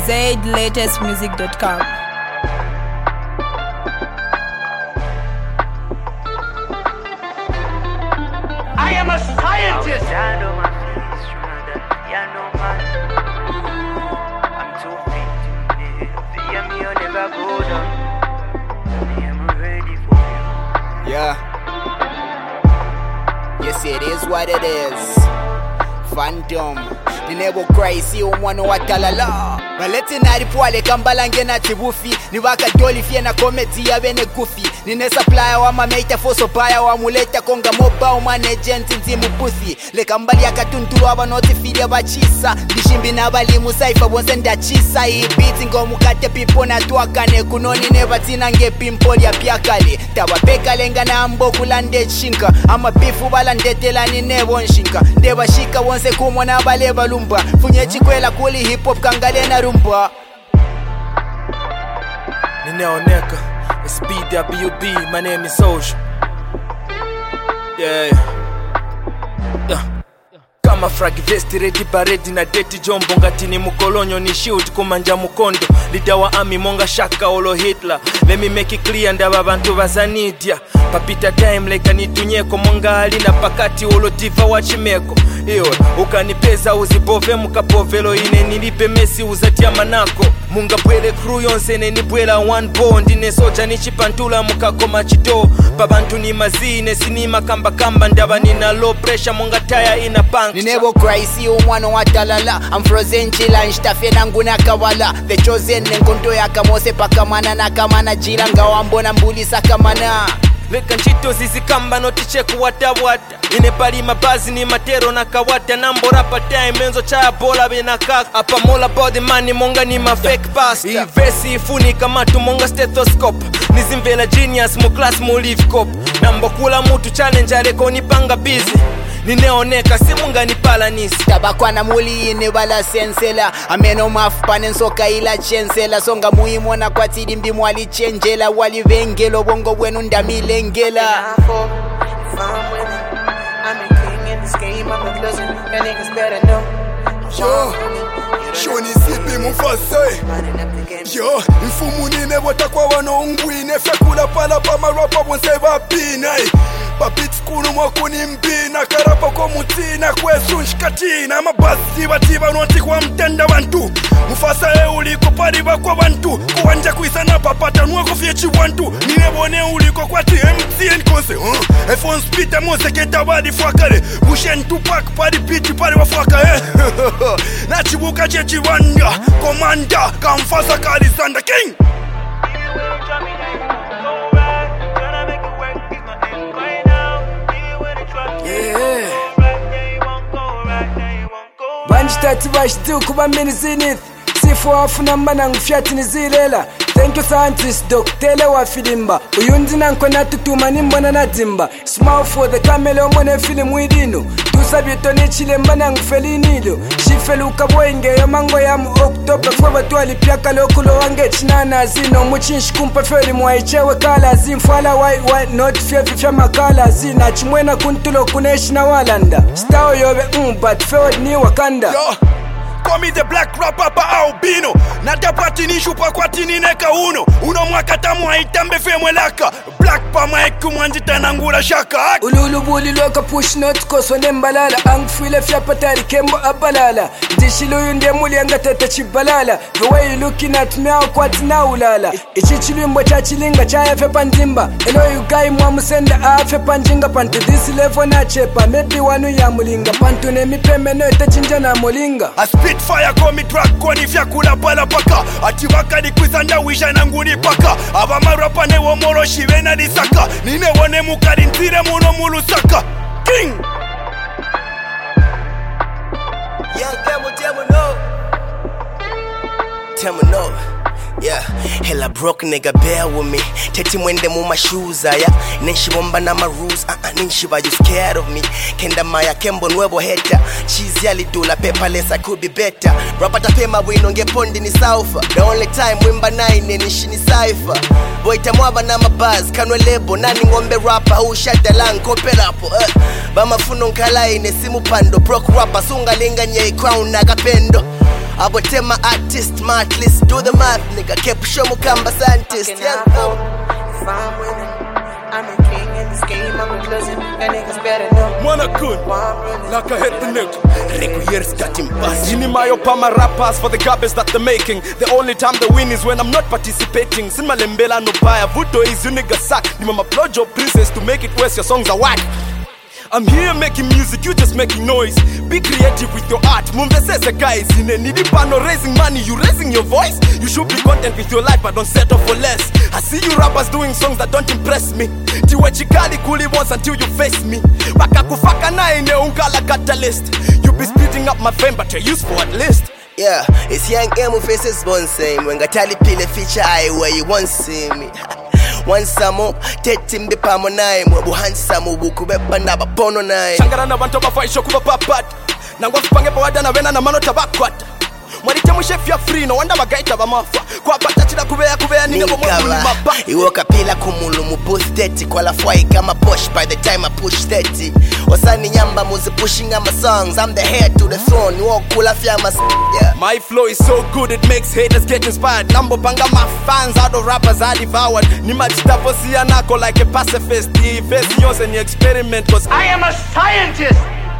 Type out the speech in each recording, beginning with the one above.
zlatestmusic.com. I am a scientist. I'm too fit to live. Fear me, I'll never go down. I'm ready for you. Yeah. Yes, it is what it is. Phantom. The nebo crazy umwana wa talala. Baleti na ripwale kambalange na tibufi. Ni waka doli fie na komedi ya bene goofy. Nine supplier wa mameita foso baya wa muleta konga moba umane agent nzimu puthi. Le kambali ya katuntulu aba notifili ya bachisa. Bishimbi na bali musaifa bonse ndachisa. Hii beat ngomu kate pipo na tuakane. Kunoni neba tina nge pimpoli ya piakali. Tawa peka lenga na ambo kulande shinka. Ama bifu balandete la ni nebo nshinka. Deba shika wonse kumo na bale balumba. Funye chikwela kuli hip hop kangale na rumba. Ninaoneka, it's BWB, my name is Social. Yeah. Kama frag vest ready baredi na deti jombo ngati ni mukolonyo ni shield kumanja mukondo leader wa army monga shaka olo Hitler. Let me make it clear ndaba bantu bazanidia papita time like anitunyeko monga alina pakati olo diva wa chimeko iyo ukanipeza uzibove mukapovelo ine nilipe Messi uzatia manako munga bwele crew yonse neni bwela one bond ine soja ni chipantula mukakoma chito babantu ni mazine sinima kamba ndaba nina low pressure monga tire ina punk. Ninebo crazy umwana wa talala. I'm frozen chila nshtafe nangu na kawala. The chosen nenkonto ya kamose pakamana na kamana jiranga wambona mbuli sakamana. Leka nchito zizi kamba noticheku wata ine pali mabazi ni matero na kawata. Nambo rapa time enzo chaya bola bina kaka. Apa mola body money monga ni ma fake pasta. Hii vesi ifuni kama tu monga stethoscope. Nizimvela genius mu class mu leave cop. Nambo kula mutu challenge aleko nipanga busy. Nineoneka simunga nipala nisi. Tabakwa na muli ine wala sensela. Ameno mafupane nsoka ila chensela. Songa muhimo na kwa tidi mbi mwali chenjela. Wali vengelo bongo wenu ndamilengela. If I'm winning, I'm a king in this game. I'm a closer, and niggas better know. Yo, Shoni sipi mufase. Yo, infumu nine watakwa wano ungwine. Fekula pala pa marapa wonse vapina. Babits kunu mwakuni mbina. Karapa kwa mutina kwesu nshikatina. Mabasi batiba nwati kwa mtenda bantu. Mufasa uliko paliba kwa bantu. Kuwanja kuisana papata nwako fiechi wantu. Ninebone uliko kwa TMCN konse. F1 spita mose keta wadi fuakare. Bushen Tupac padi piti pali wafuaka Nachibuka chechi wanda. Komanda kamfasa karizanda king. Banjitati bashitu kuba mini zenith. Sifu wafuna mbana ngufyati nizilela. Thank you scientist Dr. Lewa Filimba. Uyundi nanko natutuma nimbona natimba. Smile for the camel omone film widino. Tusabito nichile mbana ngufelinilo. Shifelu kabwenge ya mango ya mu October. Fweba tuwali piaka lokulo wange chinana zino. Muchinshi kumpa feli mwaichewe kala zin. Fwala white not fya makala zin. Achimwena kuntulo kuneshi na walanda. Stao yobe but fewed ni wakanda. Yo. Call me the black rapper pa albino. Natapati nishu pa kwa tini neka uno. Uno mwaka tamu haitambe fe mwelaka. Black pa maiku mwanjita nangura shaka. Ululu buli loka push not koso nembalala. Ang file fya patari kembo abalala. Dishilu yunde muli anga tete chibalala. The way you looking at me au kwa tina ulala. Ichichilimbo cha chilinga cha efe pandimba. Eno yu gai mwa musenda afe panjinga. Pantu disi levo na chepa. Maybe wanu ya mulinga. Pantu nemi peme no ite chinja na mulinga. Fire komi track koni vyakula pala paka. Achiwaka ni kwizanda wisha nanguni paka. Aba marapa ne womoro shive na disaka. Nine wone mukari ntire muno mulu saka king. Young Temo no. Yeah, hella broke nigga, bear with me. Teti mwende mu my shoes, yeah. Nenshi bomba na my rules, Ninshi ba you scared of me. Kenda maya kembo nuevo heta. Cheese yali dula paperless, I could be better. Rapata pema wino nge pondi ni saufa. The only time wimba nine nishi ni cypher. Boy tamwaba na mabaz, kanwe lebo. Nani ngombe rapper, ushata lang, kope rapo. Bama funo nkala ine simu pando. Broke rapper, sunga linga nye crown na kapendo. I will tell my artist, my list, do the math, nigga. Keep show me kamba scientist. Yeah. If I'm winning, I'm a king in this game. I'm a closing. That niggas better know. Mwana kun, like I hit the neck. Reku years got him bust. Ini mayo pa my rappers for the garbage that they're making. The only time they win is when I'm not participating. Sin malembela no buyer. Vuto is you nigga suck. Ni mama blood your princess to make it worse. Your songs are whack. I'm here making music, you just making noise. Be creative with your art. Mumbe says a guy is in a needy pano raising money. You raising your voice? You should be content with your life, but don't settle for less. I see you rappers doing songs that don't impress me. Tiwe chikali kuli once until you face me. Baka kufaka na ine ungala catalyst. You be speeding up my fame, but you're useful at least. Yeah, it's young emo faces one same. When gatali pile feature eye where you won't see me. Once more, tetim the pamonai, mwabu hansamu buku bepa na bapono nai. Shangara na bantu bafaisho kuba papat. Nangwa kupange pa wadana wena na mano tabakwata. Mwalite mwishefi ya free, no wanda magaita ba mafa. Kwa batachida kubea nina mwemuli mapa. Iwoka pila kumulu mubooth 30. Kwa la fwai kama push by the time I push 30. Wasani nyamba muzi pushing on my songs. I'm the heir to the throne, walk kula fiama yeah. My flow is so good it makes haters get inspired. Nambo panga my fans out of rappers are devoured. Ni machita posi anako like a pacifist. Ni face news and experiment cause I am a scientist.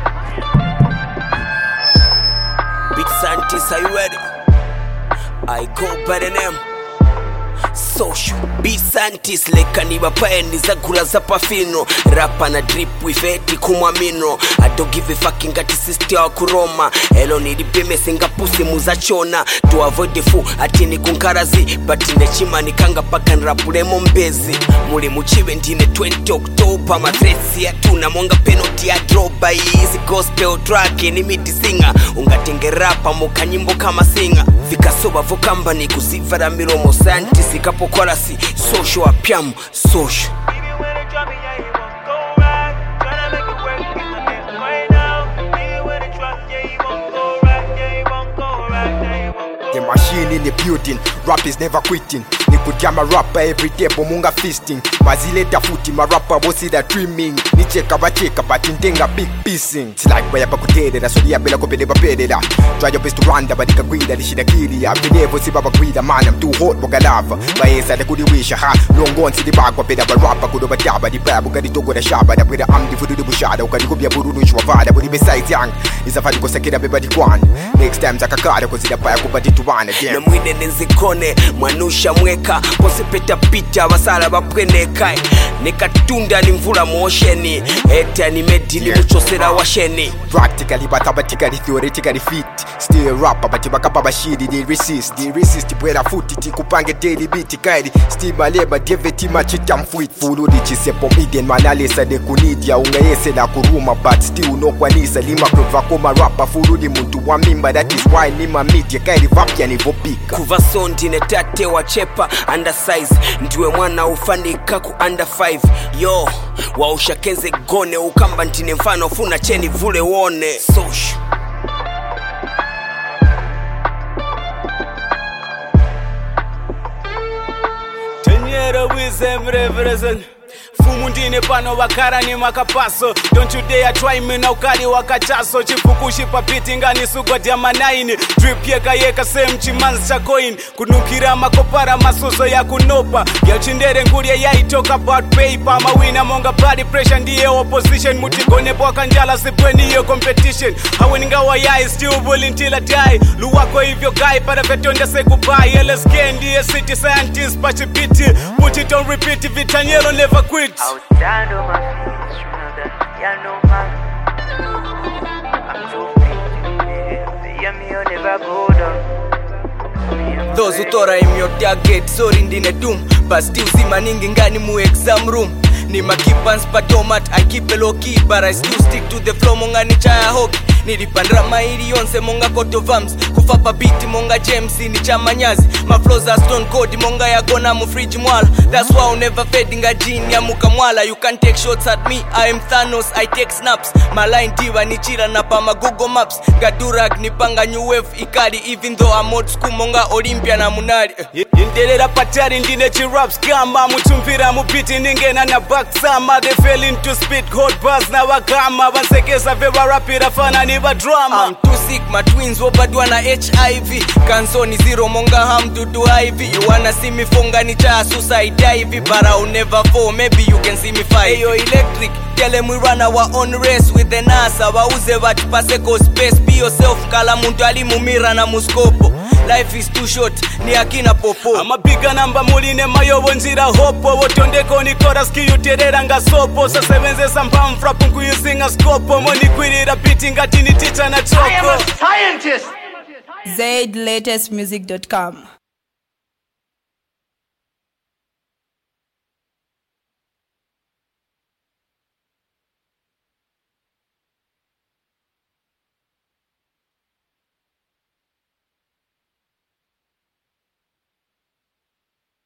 Big scientist, are you ready? I go by the name Social Big scientist leka niba paeni za gula za pafino. Rapa na drip wifeti kumwamino. I don't give a fucking ati sister wa kuroma. Elo nilipime singa pusi muzachona. To avoid the fool atini kunkarazi. But nechima nikanga paka nrapule mombezi. Muli muchiwe ndine 20 October. Matresi ya tuna monga penalty ya droba. Easy gospel track ni midi singa. Ungatenge rapa muka nyimbo kama singa. Vika soba vokamba ni kuzivara miromo. Scientist ikapo si social apiamu social. The machine in the building, rap is never quitting. Nikujama rapper every day bomunga feasting. Mazile tafuti ma rapper bosi da dreaming. Nicheka bacheka but intenga big piecing. It's like where bakutede da sodia bela kopede bapedela. Try your best to run da badika guida lishida kili ya. Venevo si baba guida man I'm too hot boga lava. Baesa da kudi wisha ha. Long on si di bagwa peda ba rapper kudo bataba di babu kadi toko da shaba da peda amdi fudu di bushada ukadi kubia burunu shwa vada budi besides young. Isa fadi ko sekeda beba di kwan. Next time zakakada ko sida pa yakubadi to run again. Na mwine nenzikone mwanusha mweka. Pose peta pita wasala bapwene kai. Nekatunda ni mvula mosheni. Eta ni medili mchosera washeni. Practically but abatically theoretically fit. Still rapper but bakapa bashidi they resist. They resist bwera futi tikupange daily beat kaidi. Still maleba deveti machita mfuit. Fulu dichise pomiden manalesa de kunidia. Ungayese na kuruma but still no kwanisa. Lima krova koma rapper fulu di muntu wa mimba. That is why nima media kaidi vapya ni vopika. Kuva sondi netate wa chepa undersize. Ndiwe mwana ufanika ku under 5. Yo, wa ushakeze gone. Ukamba ntine mfano funa cheni vule wone. Social Tenyera wizem reverend. Fumundine pano wakara ni makapaso. Don't you dare try me na ukali wakachaso. Chifukushi papiti ngani sugo diama 9. Drip yeka same chimanzi cha coin. Kunukira makopara masuso ya kunopa. Yachindere nguria ya itoka about paper. Mawina monga bloody pressure ndiye opposition. Mutigone boka njala sipweni yo competition. Haweninga wa yai still bullying till I die. Luwako hivyo guy para vetonja say goodbye. LSK ndiye city scientist pachipiti. Put it on repeat vitanyelo never quit. I would stand on my feet, you know that, yeah, no man. I'm too big, yeah, me, I'll never go down. Those who thought I'm your target, sorry ndine doom. But still zima ningi ngani mu exam room. Ni makipans patomat, I keep a low key. But I still stick to the flow, monga ni chaya hoki. Nilipandra mairi yonse monga koto vams. Kufapa biti monga James ni chama nyazi. My flows are stone cold monga ya gona mu fridge mwala. That's why I'll never fade nga jean ya muka mwala. You can't take shots at me, I am Thanos, I take snaps. My line diva ni chira na pa ma Google Maps. Gadurag ni panga new wave ikari. Even though I'm old school monga Olympia na munari. Indelera patari ndine chiraps kama. Mutumvira mupiti ningena na back sama. They fell into spit hot bars na wakama. Vansekesa veba rapira fana ni drama. I'm too sick, my twins wobadwa na HIV kansoni zero monga hamdudu hiv. You wanna see me funga ni cha suicide dive, but I'll never fall, maybe you can see me fight. Hey yo electric, tell them we run our own race with the NASA. Wauze batupase go space, be yourself kala muntu alimumira na muskopo. Life is too short, ni akina popo. Amapiga namba muline mayobo njira hopo. Wotondeko ni chorus kiyuterera nga sopo. Sasebenzesa mpamfra pungu yusinga skopo. Moni kwirira beating ati ni teacher na choko. I am a scientist. ZLatestmusic.com